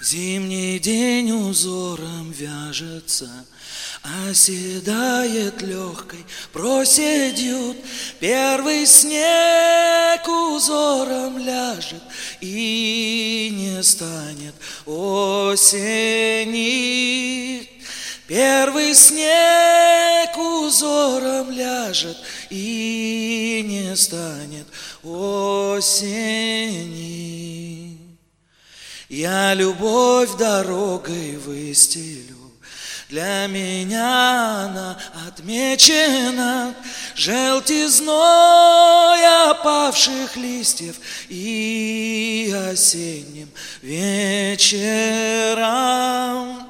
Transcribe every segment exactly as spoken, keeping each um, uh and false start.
Зимний день узором вяжется, оседает легкой проседью. Первый снег узором ляжет, и не станет осени. Первый снег узором ляжет, и не станет осени. Я любовь дорогой выстелю, для меня она отмечена желтизной опавших листьев и осенним вечером.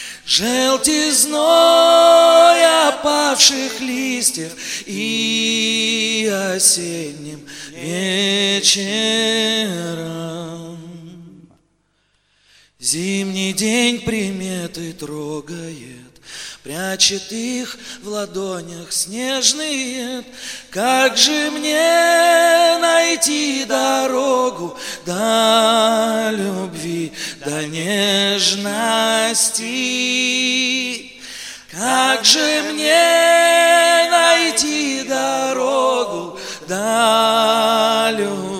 Желтизной опавших листьев и осенним вечером. Зимний день приметы трогает, прячет их в ладонях снежные. Как же мне найти дорогу до любви, до нежности? Как же мне найти дорогу до любви?